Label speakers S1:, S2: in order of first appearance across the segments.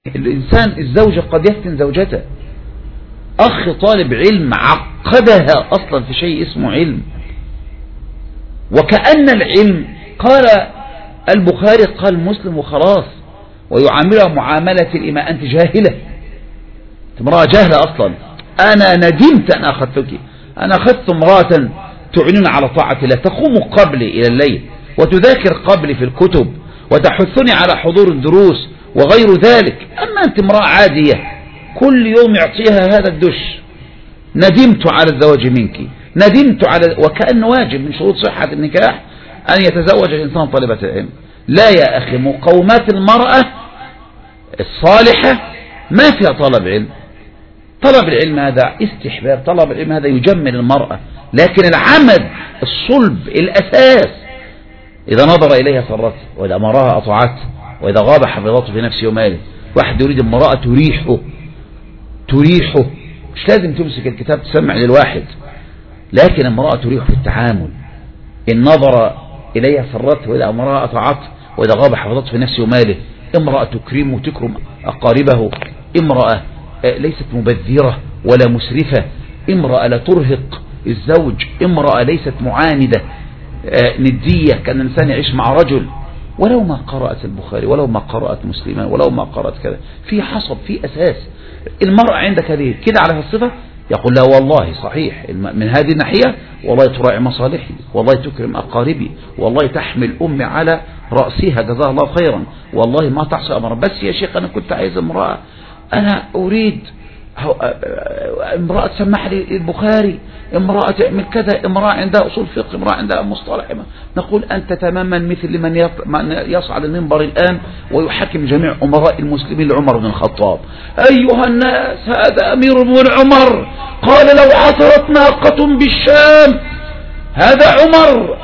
S1: الإنسان الزوجة قد يفتن زوجته. أخ طالب علم عقدها أصلا في شيء اسمه علم، وكأن العلم قال البخاري قال مسلم وخلاص، ويعاملها معاملة الإماء أنت جاهلة، امرأة جاهلة أصلا. أنا ندمت أن أخذتك، أنا أخذت امرأة تعينون على طاعة الله، تقوم قبلي إلى الليل وتذاكر قبلي في الكتب وتحثني على حضور الدروس وغير ذلك. أما أنت امرأة عادية كل يوم يعطيها هذا الدش. ندمت على الزواج منك، ندمت على، وكأن واجب من شروط صحة النكاح أن يتزوج الإنسان طالبة العلم. لا يا أخي، مقومات المرأة الصالحة ما فيها طلب علم. طلب العلم هذا استحباب، طلب العلم هذا يجمل المرأة، لكن العمد الصلب الأساس إذا نظر إليها سرته، وإذا أمرها أطاعته، وإذا غاب حفظته في نفسه وماله. واحد يريد امرأة تريحه، مش لازم تمسك الكتاب تسمع للواحد، لكن امرأة تريح في التعامل. إن نظر إليها سرته، وإذا أمرها أطاعته، وإذا غاب حفظته في نفسه وماله. امرأة تكرمه وتكرم أقاربه، امرأة ليست مبذرة ولا مسرفة، امرأة لا ترهق الزوج، امرأة ليست معاندة ندية كان الإنسان يعيش مع رجل. ولو ما قرأت البخاري، ولو ما قرأت مسلما، ولو ما قرأت كذا، في حصب، في أساس. المرأة عندك هذه كده على الصفة، يقول لا والله صحيح من هذه الناحية، والله تراعي مصالحي، والله تكرم أقاربي، والله تحمل أمي على رأسها جزاها الله خيرا، والله ما تعصي أمر. بس يا شيخ أنا كنت عايز امرأة، أنا أريد امرأة تسمح لي البخاري، امرأة تعمل كذا، امرأة عندها أصول فقه، امرأة عندها مصطلح. نقول أنت تماما مثل من يصعد المنبر الآن ويحكم جميع أمراء المسلمين لعمر بن الخطاب. أيها الناس، هذا أمير بن عمر قال لو عثرت ناقة بالشام، هذا عمر،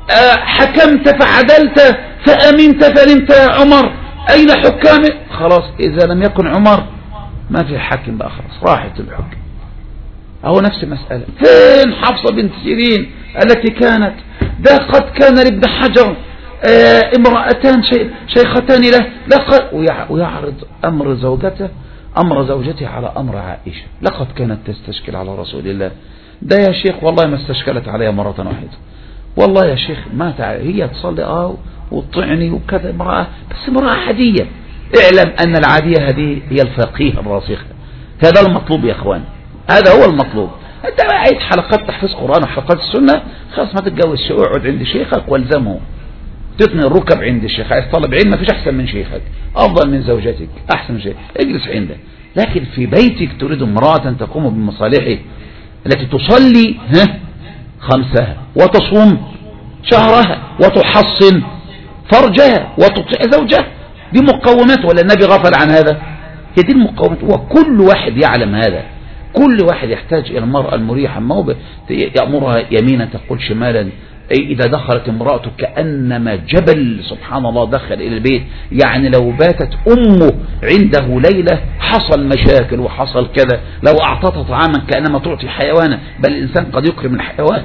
S1: حكمت فعدلت فأمنت فنمت يا عمر، أين حكامك؟ خلاص إذا لم يكن عمر ما في حاكم بقى، خلاص راحت الحكم. أهو نفس المسألة. فين حفصة بنت سيرين التي كانت قد كان لابن حجر امرأتان شيختان له، ويعرض أمر زوجته على أمر عائشة. لقد كانت تستشكل على رسول الله. ده يا شيخ والله ما استشكلت عليها مرة واحدة، والله يا شيخ ما هي تصلي وتطعني وكذا، امرأة بس امرأة عادية. اعلم أن العادية هذه هي الفقيه الراسخة. هذا المطلوب يا اخوان، هذا هو المطلوب. انت عايز حلقات تحفيظ قرآن وحلقات السنة، خلاص ما تتجوز، اقعد عند شيخك والزمه، تثني الركب عند الشيخ. عايز طلب علم ما فيش احسن من شيخك، افضل من زوجتك، احسن من شيخ، اجلس عنده. لكن في بيتك تريد امرأة تقوم بمصالحه، التي تصلي خمسها وتصوم شهرها وتحصن فرجها وتطيع زوجها، دي مقومات. ولا النبي غفل عن هذا؟ هي دي المقومات، وكل واحد يعلم هذا. كل واحد يحتاج إلى المرأة المريحة، ما هو يأمرها يمينا تقول شمالا. إذا دخلت امرأته كأنما جبل سبحان الله دخل إلى البيت. يعني لو باتت أمه عنده ليلة حصل مشاكل وحصل كذا. لو أعطتها طعاما كأنما تعطي حيوانا، بل الإنسان قد يكرم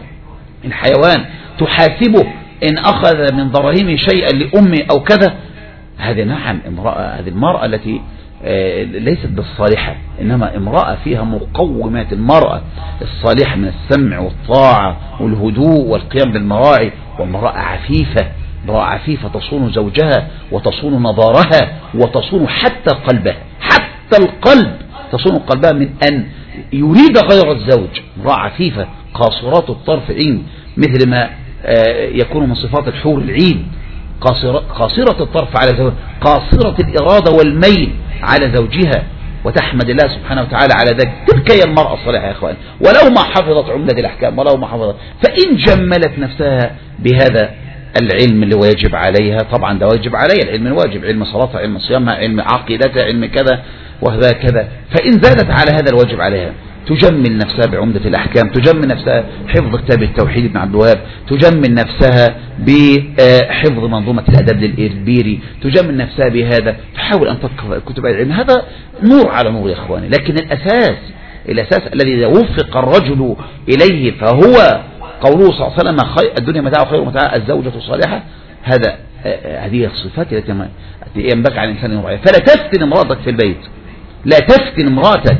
S1: الحيوان تحاسبه إن أخذ من دراهمه شيئا لأمه أو كذا. هذه نعم امرأة، هذه المرأة التي ليست بالصالحة، إنما امرأة فيها مقومات المرأة الصالحة من السمع والطاعة والهدوء والقيام بالمراعي. وامرأة عفيفة، امرأة عفيفة تصون زوجها وتصون نظارها وتصون حتى قلبها، حتى القلب تصون قلبها من أن يريد غير الزوج. امرأة عفيفة قاصرات الطرف عين، مثل ما يكون من صفات الحور العين، قاصرة الطرف على زوجها، قاصرة الإرادة والميل على زوجها، وتحمد الله سبحانه وتعالى على ذلك. تلك هي المرأة الصالحة يا أخوان، ولو ما حفظت عمدة الأحكام، ولو ما حفظت، فإن جملت نفسها بهذا العلم اللي واجب عليها، طبعا ده واجب عليها العلم الواجب، علم صلاتها، علم صيامها، علم عقيدتها، علم كذا وهكذا. فإن زادت على هذا الواجب عليها تجمل نفسها بعمدة الأحكام، تجمل نفسها حفظ كتاب التوحيد ابن عبد الوهاب، تجمل نفسها بحفظ منظومة الأدب للإربيري، تجمل نفسها بهذا، تحاول أن تقرأ كتب العلم. هذا نور على نور يا إخواني. لكن الأساس الذي وفق الرجل إليه فهو قوله صلى الله عليه وسلم الدنيا متاع خير متاع الزوجة الصالحة. هذا هذه الصفات التي ينبغي على الإنسان أن يراعيها. فلا تفتن امرأتك في البيت، لا تفتن امرأتك،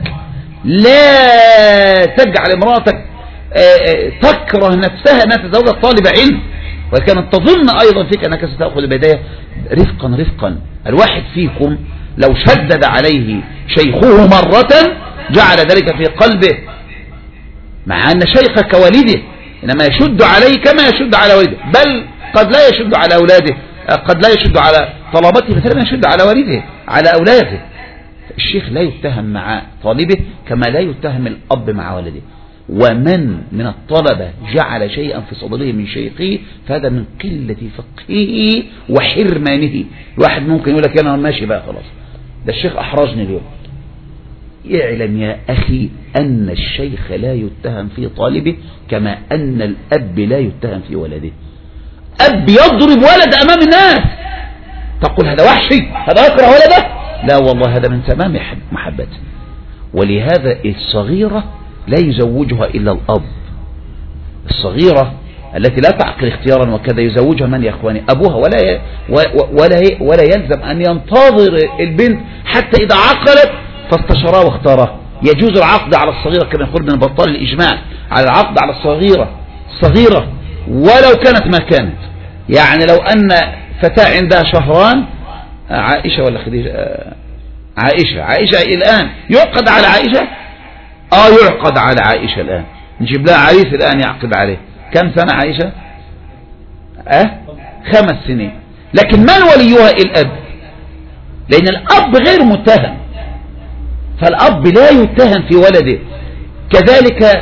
S1: لا تجعل امرأتك تكره نفسها أنها تتزوج طالب علم، وكانت تظن أيضا فيك أنك ستأخذ البداية. رفقا رفقا، الواحد فيكم لو شدد عليه شيخه مرة جعل ذلك في قلبه، مع أن شيخك والده إنما يشد عليه كما يشد على والده، بل قد لا يشد على أولاده، قد لا يشد على طلبته مثل ما يشد على والده على أولاده. الشيخ لا يتهم مع طالبه كما لا يتهم الأب مع ولده. ومن من الطلبة جعل شيئا في صدره من شيخه فهذا من قلة فقهه وحرمانه. الواحد ممكن يقول لك أنا ماشي بقى خلاص، ده الشيخ أحرجني اليوم. اعلم يا أخي أن الشيخ لا يتهم في طالبه كما أن الأب لا يتهم في ولده. أب يضرب ولد أمام الناس تقول هذا وحشي، هذا يكره ولده؟ لا والله، هذا من تمام محبته. ولهذا الصغيرة لا يزوجها إلا الأب. الصغيرة التي لا تعقل اختيارا وكذا يزوجها من يا أخواني؟ أبوها. ولا يلزم أن ينتظر البنت حتى إذا عقلت فاستشراه واختاره. يجوز العقد على الصغيرة كما يقول ابن بطال الإجماع على العقد على الصغيرة ولو كانت ما كانت. يعني لو أن فتاة عندها شهران، عائشة ولا خديجة؟ عائشة الآن يعقد على عائشة؟ يعقد على عائشة الآن، نجيب لها عريس الآن يعقد عليه. كم سنة عائشة؟ 5 سنين. لكن من وليها؟ الأب، لأن الأب غير متهم، فالأب لا يتهم في ولده. كذلك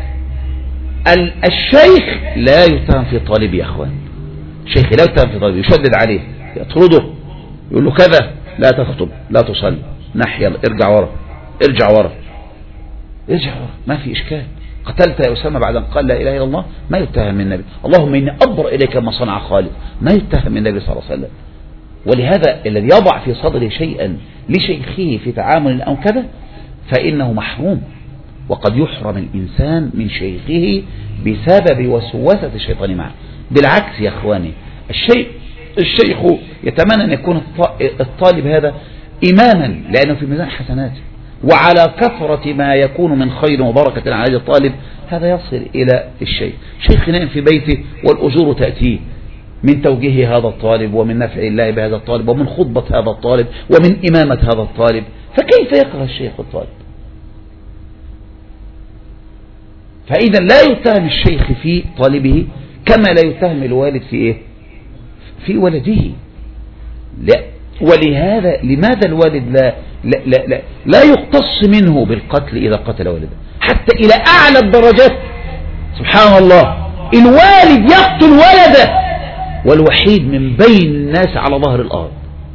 S1: الشيخ لا يتهم في طالبه يا أخوان. الشيخ لا يتهم في طالبه، يشدد عليه، يطرده، يقول له كذا، لا تخطب، لا تصلي، نحيا، ارجع ورا، ما في إشكال. قتلت يا أسامة بعد أن قال لا إله إلا الله، ما يتهم من النبي. اللهم إني أبرأ إليك ما صنع خالد، ما يتهم من النبي صلى الله عليه وسلم. ولهذا الذي يضع في صدره شيئا لشيخه في تعامل أو كذا فإنه محروم، وقد يحرم الإنسان من شيخه بسبب وسوسة الشيطان معه. بالعكس يا أخواني، الشيخ يتمنى أن يكون الطالب هذا إماما لأنه في ميزان حسناته، وعلى كثرة ما يكون من خير وبركة على هذا الطالب هذا يصل إلى شيخ نائم في بيته والأجور تأتيه من توجيه هذا الطالب ومن نفع الله بهذا الطالب ومن خطبة هذا الطالب ومن إمامة هذا الطالب. فكيف يكره الشيخ الطالب؟ فإذا لا يتهم الشيخ في طالبه كما لا يتهم الوالد في ولده. لا. ولهذا لماذا الوالد لا يقتص منه بالقتل إذا قتل ولده حتى إلى أعلى الدرجات؟ سبحان الله، الوالد يقتل ولده والوحيد من بين الناس على ظهر الأرض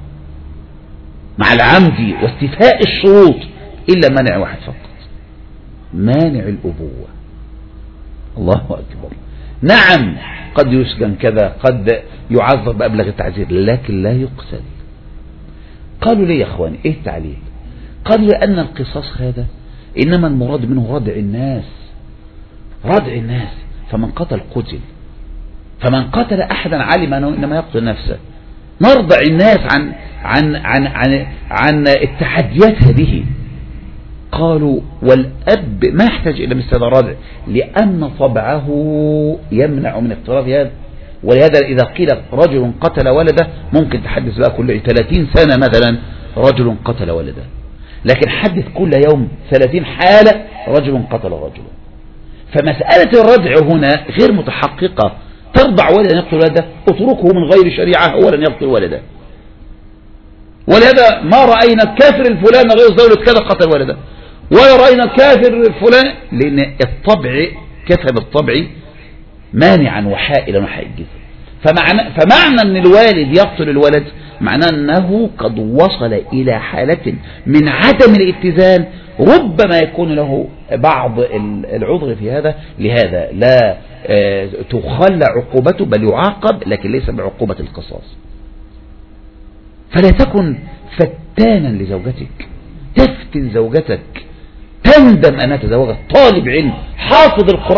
S1: مع العمد واستيفاء الشروط إلا مانع واحد فقط، مانع الأبوة. الله أكبر. نعم قد يسجن كذا، قد يعذب بأبلغ التعذير، لكن لا يقتل. قالوا ليه يا أخواني؟ إيه التعليل؟ قالوا لأن القصاص هذا إنما المراد منه ردع الناس، فمن قتل قتل، فمن قتل أحدا علم أنه إنما يقتل نفسه. نرضع الناس عن التحديات هذه. قالوا والأب ما يحتاج إلى مثل هذا الردع لأن طبعه يمنع من اقتراف هذا. ولهذا إذا قيل رجل قتل ولده ممكن تحدث بقى كل 30 سنة مثلا رجل قتل ولده، لكن حدث كل يوم 30 حالة رجل قتل رجلا. فمسألة الردع هنا غير متحققة. ترضع ولدا يقتل ولده، اتركه من غير شريعة هو لن يقتل ولده. ولهذا ما رأينا الكافر الفلان غير دولة كذا قتل ولده، ولا رأينا الكافر الفلان، لأن الطبع كتب الطبع مانعا وحائلا وحائجزا. فمعنى أن الوالد يقتل الولد معناه أنه قد وصل إلى حالة من عدم الاتزان ربما يكون له بعض العذر في هذا. لهذا لا تخلى عقوبته بل يعاقب، لكن ليس بعقوبة القصاص. فلا تكن فتانا لزوجتك، تفتن زوجتك، تندم أنها تزوجت طالب علم حافظ القرآن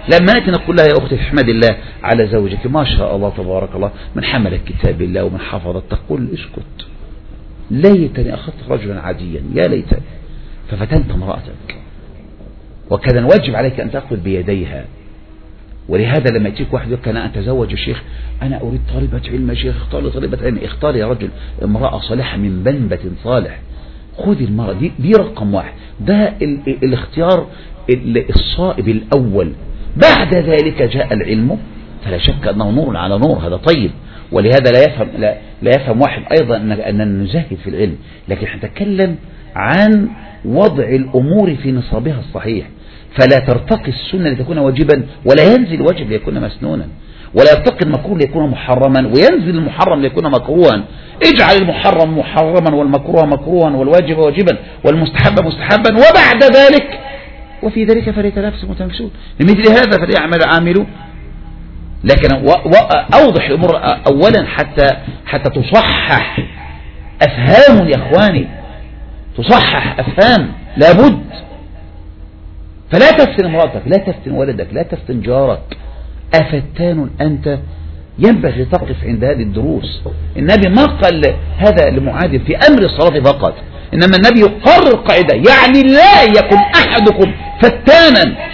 S1: لما نأتي نقول لها يا أختي احمد الله على زوجك، ما شاء الله تبارك الله من حمل كتاب الله ومن حفظ، تقول اسكت ليتني أخذت رجلا عاديا، يا ليتني، ففتنت امرأتك. وكذا واجب عليك أن تأخذ بيديها. ولهذا لما يأتيك واحد يقول أنا أتزوج الشيخ، أنا أريد طالبة علم يا شيخ، اختار لي طالبة علم، اختار يا رجل امرأة صالحة من بنبة صالح، خذ المرأة دي رقم واحد، ده الاختيار الصائب الأول. بعد ذلك جاء العلم، فلا شك أنه نور على نور، هذا طيب. ولهذا لا يفهم واحد أيضا أننا نزهد في العلم، لكن نتكلم عن وضع الأمور في نصابها الصحيح، فلا ترتقي السنة لتكون واجبا، ولا ينزل الواجب ليكون مسنونا، ولا يرتقي المكروه ليكون محرما، وينزل المحرم ليكون مكروها. اجعل المحرم محرما والمكروه مكروها والواجب واجبا والمستحب مستحبا، وبعد ذلك وفي ذلك فليتنافس المتنافسون، لمثل هذا فليعمل عاملون. لكن أوضح الأمور أولا حتى تصحح أفهام يا إخواني، تصحح أفهام لابد. فلا تفتن امرأتك، لا تفتن ولدك، لا تفتن جارك، أفتان أنت. ينبغي تقف عند هذه الدروس. النبي ما قال هذا لمعاذ في أمر الصلاة فقط، إنما النبي يقرر قاعدة، يعني لا يكن أحدكم فتانا